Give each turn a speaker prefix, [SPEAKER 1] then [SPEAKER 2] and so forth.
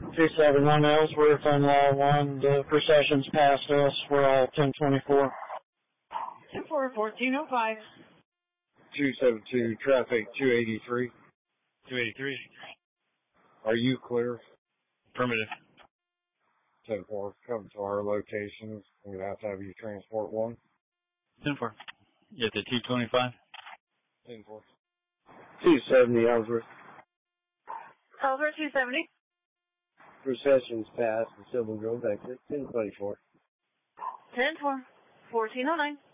[SPEAKER 1] 271 Ellsworth on Law 1. The procession's past us. We're all 1024.
[SPEAKER 2] 1405.
[SPEAKER 3] 272, traffic 283.
[SPEAKER 4] 283.
[SPEAKER 3] Are you clear?
[SPEAKER 4] Affirmative.
[SPEAKER 3] 10-4, come to our locations. We're going to have you transport one.
[SPEAKER 4] 10-4. You at the 225?
[SPEAKER 3] 10-4.
[SPEAKER 5] 270 Ellsworth.
[SPEAKER 2] Ellsworth 270.
[SPEAKER 5] Procession's past the Silver Grove exit, 1024.
[SPEAKER 2] 10-4. 1409.